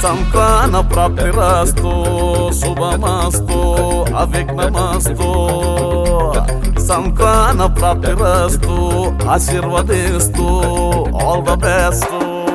సంతాన ప్రాప్తిరస్తు శుభమస్తు అవిఘ్నమస్తు సంతాన ప్రాప్తిరస్తు ఆశీర్వదిస్తూ ఆల్ ద బెస్ట్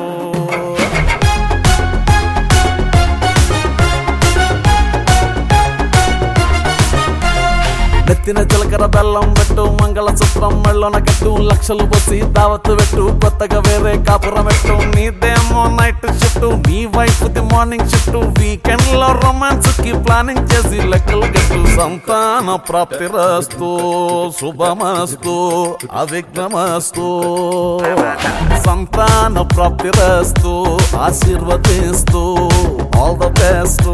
నెత్తిన జీలకర్ర బెల్లం పెట్టు మంగళసూత్రం మెళ్ళన కట్టు లక్షలు పోసి దావత్తు పెట్టు కొత్తగా వేరే కాపురం పెట్టు నీదేమో నైట్ షిఫ్ట్ నీ వైఫ్ ది మార్నింగ్ షిఫ్ట్ వీకెండ్ లో రొమాన్స్ కి ప్లానింగ్ చేసి లెక్కలు కట్టు సంతాన ప్రాప్తిరస్తు శుభమస్తు అవిఘ్నమస్తు సంతాన ప్రాప్తిరస్తు ఆశీర్వదిస్తూ ఆల్ ద బెస్ట్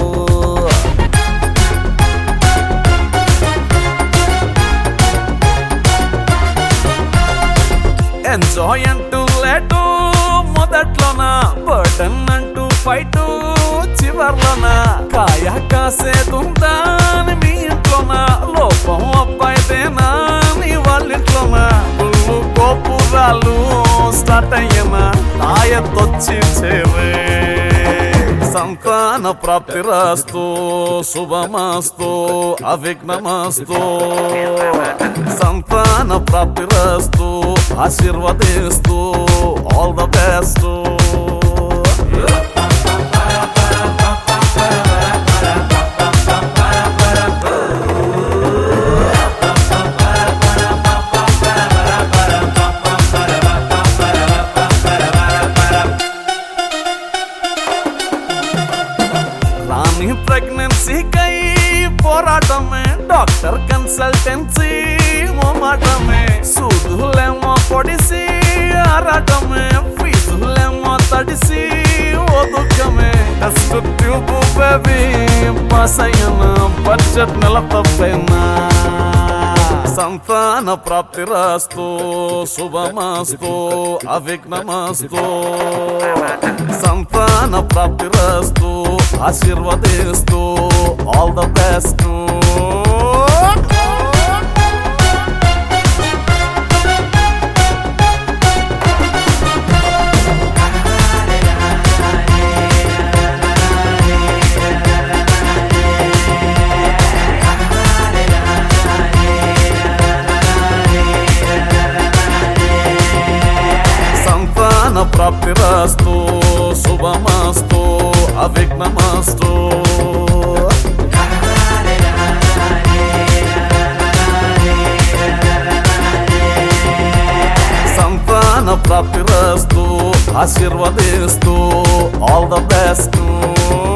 ఎంజాయ్ అంటూ లేటు మొదట్లోన బర్డన్ అంటూ ఫైట్ చివర్లోన కాయ కాసేదుందా మీ ఇంట్లోన లోపం అబ్బాయిదేనా నీ వాళ్ళింట్లోన పుల్లు గోపురాలు స్టార్ట్ అయ్యనా తాయతొచ్చి చేరే సంతాన ప్రాప్తిరస్తు శుభమస్తు అవిఘ్నమస్తు సంతాన ప్రాప్తిరస్తు ఆశీర్వదిస్తూ ఆల్ ద బెస్ట్ రాని ప్రెగ్నెన్సీ కై పోరాటమే డాక్టర్ కన్సల్టెన్సీ మాటమే సూదులేమో పొడిసి ఆరాటమే ఫీజులేమో తడిసి ఓ దుఃఖమే టెస్ట్ ట్యూబ్ బేబీ పాస్ అయ్యనా బడ్జెట్ నెల తప్పైనా సంతాన ప్రాప్తిరస్తు శుభమస్తు అవిఘ్నమస్తు సంతాన ప్రాప్తిరస్తు ఆశీర్వదిస్తూ ఆల్ ద బెస్ట్ ప్రాప్తిరస్తు శుభమస్తు అవిఘ్నమస్తు సంతాన ప్రాప్తిరస్తు ఆశీర్వదిస్తూ ఆల్ ద బెస్ట్